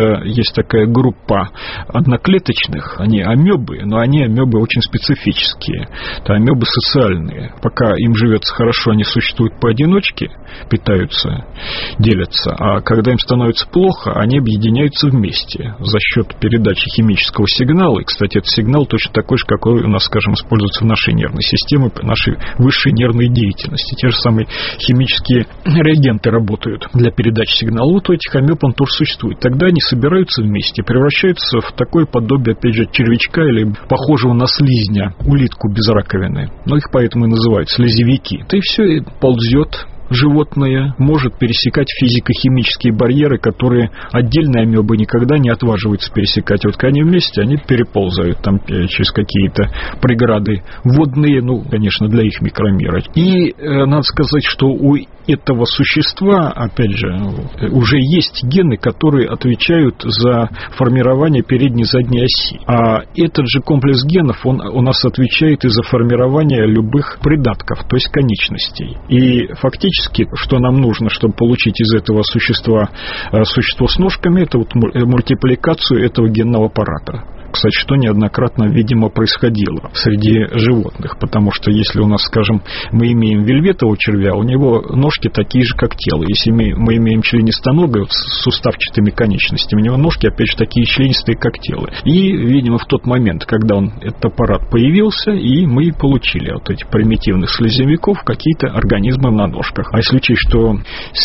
это есть такая группа одноклеточных, они амебы, но они амебы очень специфические. Это амебы социальные. Пока им живется хорошо, они существуют поодиночке, питаются, делятся, а когда им становится плохо, они объединяются вместе за счет передачи химического сигнала. И, кстати, этот сигнал точно такой же, какой у нас, скажем, используется в нашей нервной системе, в нашей высшей нервной деятельности. Те же самые химические реагенты работают для передачи сигнала. Вот у этих амеб он тоже существует. Тогда они собираются вместе, превращаются в такое подобие, опять же, червячка или похожего на слизня, улитку без раковины. Но их поэтому и называют слизевики. И все, и ползет. Животное может пересекать физико-химические барьеры, которые отдельные амебы никогда не отваживаются пересекать. Вот когда они вместе, они переползают там через какие-то преграды водные, ну, конечно, для их микромира. И э, надо сказать, что у этого существа, опять же, уже есть гены, которые отвечают за формирование передней и задней оси. А этот же комплекс генов, он у нас отвечает и за формирование любых придатков, то есть конечностей. И фактически что нам нужно, чтобы получить из этого существа существо с ножками, это вот мультипликацию этого генного аппарата. Кстати, что неоднократно, видимо, происходило среди животных, потому что если у нас, скажем, мы имеем вельветового червя, у него ножки такие же, как тело. Если мы, мы имеем членистоногое вот, с суставчатыми конечностями, у него ножки, опять же, такие членистые, как тело. И, видимо, в тот момент, когда он, этот аппарат появился, и мы получили вот этих примитивных слизевиков, какие-то организмы на ножках. А если учесть, что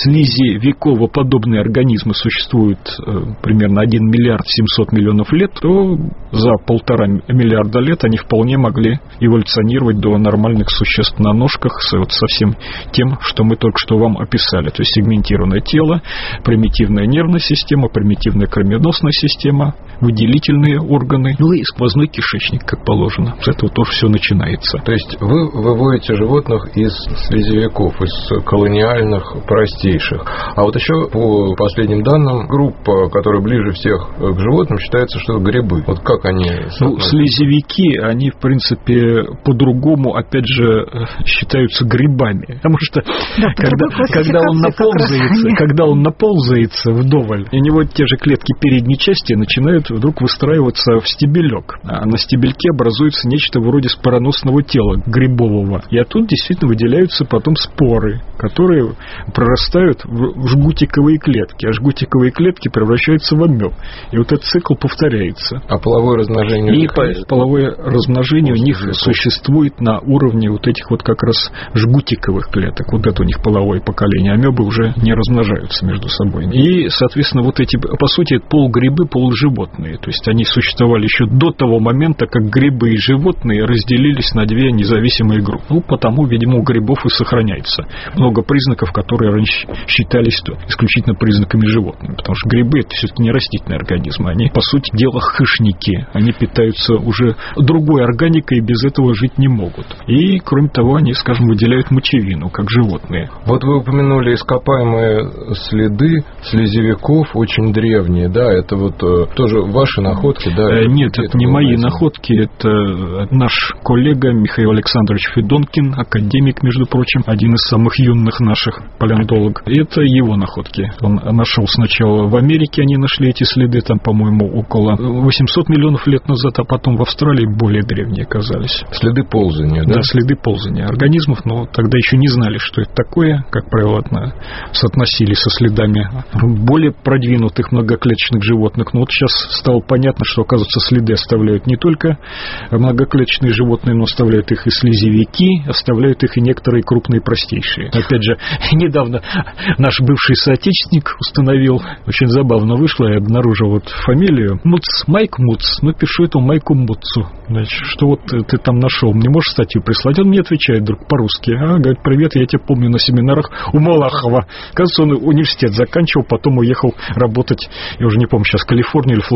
слизевиковоподобные организмы существуют э, примерно один миллиард семьсот миллионов лет, то за полтора миллиарда лет они вполне могли эволюционировать до нормальных существ на ножках с, вот, со всем тем, что мы только что вам описали. То есть сегментированное тело, примитивная нервная система, примитивная кровеносная система, выделительные органы, ну и сквозной кишечник, как положено. С этого тоже все начинается. То есть вы выводите животных из слизевиков, из колониальных простейших. А вот еще по последним данным, группа, которая ближе всех к животным, считается, что грибы. Вот как они... Ну, слизевики, они, в принципе, по-другому, опять же, считаются грибами. Потому что, да, когда, когда, он наползается, когда он наползается вдоволь, у него те же клетки передней части начинают вдруг выстраиваться в стебелек. А на стебельке образуется нечто вроде спороносного тела грибового. И оттуда действительно выделяются потом споры, которые прорастают в жгутиковые клетки. А жгутиковые клетки превращаются в амеб. И вот этот цикл повторяется. А половое размножение? И половое размножение у них существует на уровне вот этих вот как раз жгутиковых клеток. Вот это у них половое поколение. Амебы уже не размножаются между собой. И, соответственно, вот эти, по сути, полугрибы, полуживотные. То есть они существовали еще до того момента, как грибы и животные разделились на две независимые группы. Ну, потому, видимо, у грибов и сохраняется много признаков, которые раньше считались исключительно признаками животных. Потому что грибы — это все-таки не растительные организмы. Они, по сути дела, хищники. Они питаются уже другой органикой и без этого жить не могут. И, кроме того, они, скажем, выделяют мочевину, как животные. Вот вы упомянули ископаемые следы слизевиков, очень древние, да? Это вот тоже ваши находки, да? Э, нет, это не мои находки, это наш коллега Михаил Александрович Федонкин, академик, между прочим, один из самых юных наших палеонтологов. Это его находки. Он нашел сначала в Америке, они нашли эти следы, там, по-моему, около восемьсот миллионов лет назад, а потом в Австралии более древние оказались. Следы ползания, да? Да, следы ползания организмов, но тогда еще не знали, что это такое, как правило, соотносили со следами более продвинутых многоклеточных животных. Но вот сейчас стало понятно, что, оказывается, следы оставляют не только многоклеточные животные, но оставляют их и слизевики, оставляют их и некоторые крупные простейшие. Опять же, недавно наш бывший соотечественник установил, очень забавно вышло, я обнаружил вот фамилию Муц, Майк Муц, ну, пишу эту Майку Муцу. Значит, что вот ты там нашел, мне можешь статью прислать? Он мне отвечает вдруг по-русски. А, говорит, привет, я тебя помню на семинарах у Малахова. Кажется, он университет заканчивал, потом уехал работать, я уже не помню сейчас, в Калифорнию или Флориду,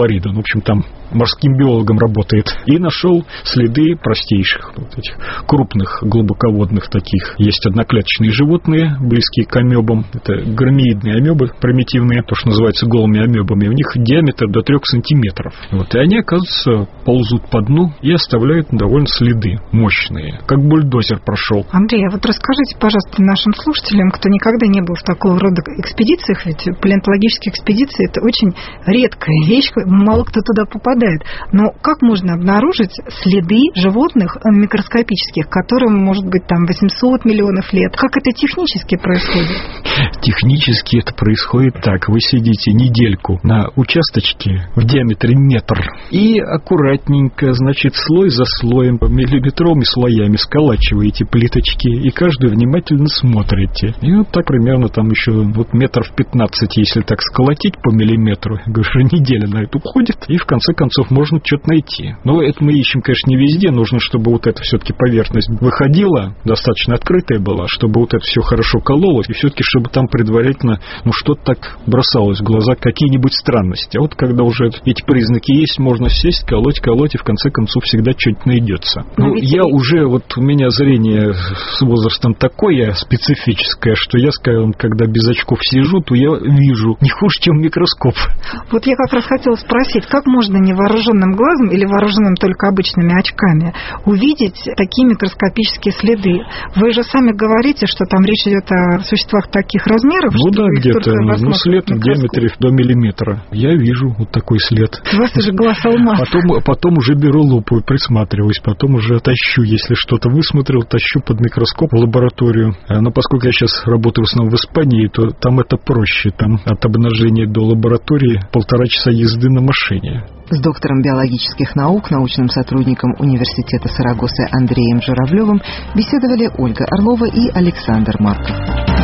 Флорида. Ну, в общем, там морским биологом работает. И нашел следы простейших, вот этих крупных глубоководных таких. Есть одноклеточные животные, близкие к амебам. Это громеидные амебы, примитивные, то, что называется голыми амебами. У них диаметр до трех сантиметров. Вот. И они, оказывается, ползут по дну и оставляют довольно следы мощные. Как бульдозер прошел. Андрей, а вот расскажите, пожалуйста, нашим слушателям, кто никогда не был в такого рода экспедициях, ведь палеонтологические экспедиции – это очень редкая вещь, мало кто туда попадает. Но как можно обнаружить следы животных микроскопических, которым может быть там восемьсот миллионов лет? Как это технически происходит? Технически это происходит так. Вы сидите недельку на участочке в диаметре метр и аккуратненько, значит, слой за слоем, миллиметровыми слоями сколачиваете плиточки и каждую внимательно смотрите. И вот так примерно там еще вот метров пятнадцать, если так сколотить по миллиметру, я говорю, что неделя на это уходит, и в конце концов можно что-то найти. Но это мы ищем, конечно, не везде. Нужно, чтобы вот эта все-таки поверхность выходила, достаточно открытая была, чтобы вот это все хорошо кололось, и все-таки, чтобы там предварительно, ну, что-то так бросалось в глаза, какие-нибудь странности. А вот когда уже эти признаки есть, можно сесть, колоть, колоть, и в конце концов всегда что-нибудь найдется. Ну, я уже, вот у меня зрение с возрастом такое специфическое, что я, скажем, когда без очков сижу, то я вижу не хуже, чем микроскоп. Вот я как раз хотела спросить, как можно невооруженным глазом или вооруженным только обычными очками увидеть такие микроскопические следы? Вы же сами говорите, что там речь идет о существах таких размеров, ну что да, где-то, ну, след в диаметре до миллиметра. Я вижу вот такой след. У вас уже глаз алмаз. Потом, потом уже беру лупу и присматриваюсь, потом уже тащу, если что-то высмотрел, тащу под микроскоп в лабораторию. Но поскольку я сейчас работаю в основном в Испании, то там это проще. Там от обнажения до лаборатории полтора часа езды на машине. С доктором биологических наук, научным сотрудником университета Сарагосы Андреем Журавлевым беседовали Ольга Орлова и Александр Марков.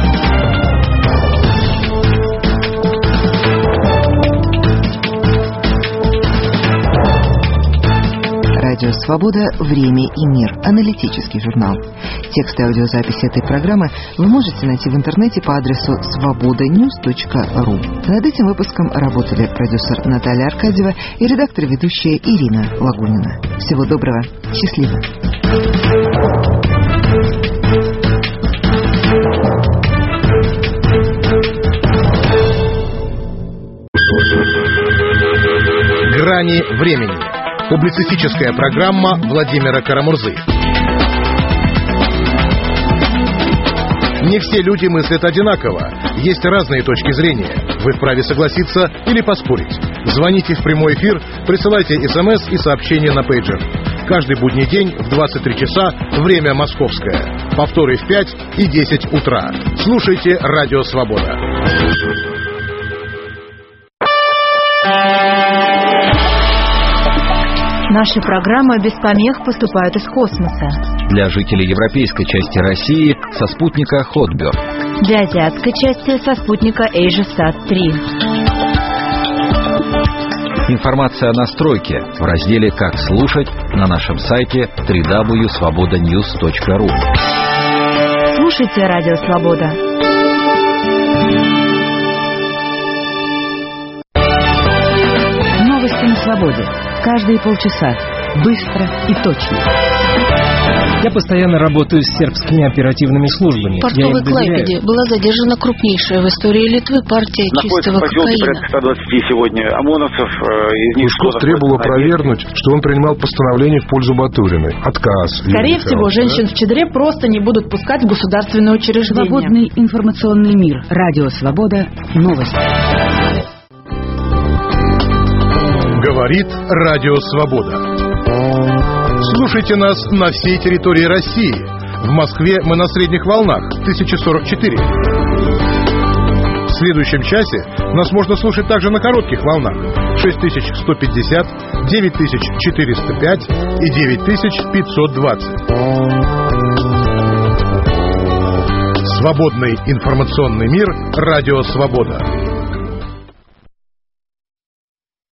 Радио «Свобода. Время и мир». Аналитический журнал. Текст и аудиозапись этой программы вы можете найти в интернете по адресу свобода ньюс точка ру. Над этим выпуском работали продюсер Наталья Аркадьева и редактор-ведущая Ирина Лагунина. Всего доброго. Счастливо. Грани времени. Публицистическая программа Владимира Карамурзы. Не все люди мыслят одинаково. Есть разные точки зрения. Вы вправе согласиться или поспорить. Звоните в прямой эфир, присылайте смс и сообщения на пейджер. Каждый будний день в двадцать три часа, время московское. Повторы в пять и десять утра. Слушайте Радио Свобода. Наши программы без помех поступают из космоса. Для жителей европейской части России со спутника Хотберг. Для азиатской части со спутника AsiaSat три. Информация о настройке в разделе «Как слушать» на нашем сайте дабл ю дабл ю дабл ю точка свобода ньюс точка ру. Слушайте Радио Свобода. Новости на свободе. Каждые полчаса. Быстро и точно. Я постоянно работаю с сербскими оперативными службами. В портовой Клайпеде была задержана крупнейшая в истории Литвы партия чистого кокаина. Порядка ста двадцати сегодня ОМОНовцев. Из них Лужков требовал опровергнуть, что он принимал постановление в пользу Батуриной. Отказ. Скорее всего, да? Женщин в Чедре просто не будут пускать в государственные учреждения. Свободный информационный мир. Радио Свобода. Новости. Говорит Радио Свобода. Слушайте нас на всей территории России. В Москве мы на средних волнах тысяча сорок четыре. В следующем часе нас можно слушать также на коротких волнах шесть тысяч сто пятьдесят, девять тысяч четыреста пять и девять тысяч пятьсот двадцать. Свободный информационный мир. Радио Свобода.